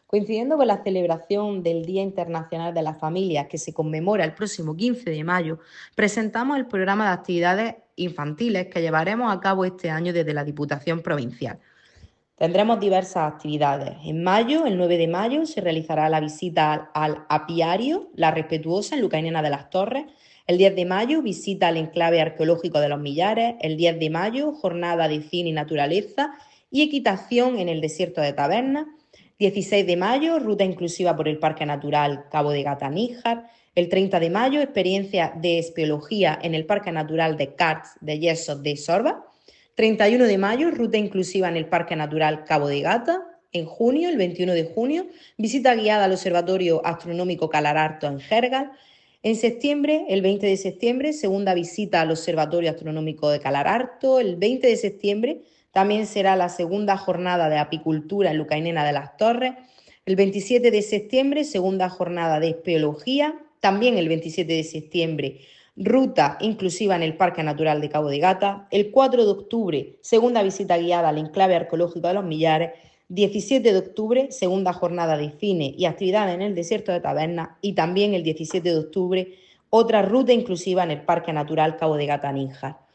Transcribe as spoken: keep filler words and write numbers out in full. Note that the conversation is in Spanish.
Coincidiendo con la celebración del Día Internacional de las Familias, que se conmemora el próximo quince de mayo, presentamos el programa de actividades infantiles que llevaremos a cabo este año desde la Diputación Provincial. Tendremos diversas actividades. En mayo, el nueve de mayo, se realizará la visita al, al apiario La Respetuosa en Lucainena de las Torres. El diez de mayo, visita al enclave arqueológico de los Millares. El diez de mayo, jornada de cine y naturaleza y equitación en el desierto de Tabernas. dieciséis de mayo, ruta inclusiva por el Parque Natural Cabo de Gata-Níjar. El treinta de mayo, experiencia de espeología en el Parque Natural de Carts de Yesos de Sorba. treinta y uno de mayo, ruta inclusiva en el Parque Natural Cabo de Gata. En junio, el veintiuno de junio, visita guiada al Observatorio Astronómico Calararto en Gergal. En septiembre, el veinte de septiembre, segunda visita al Observatorio Astronómico de Calararto. El veinte de septiembre también será la segunda jornada de apicultura en Lucainena de las Torres. El veintisiete de septiembre, segunda jornada de espeología. También el veintisiete de septiembre, ruta inclusiva en el Parque Natural de Cabo de Gata. El cuatro de octubre, segunda visita guiada al enclave arqueológico de los Millares. diecisiete de octubre, segunda jornada de cine y actividades en el desierto de Tabernas. Y también el diecisiete de octubre, otra ruta inclusiva en el Parque Natural Cabo de Gata-Níjar.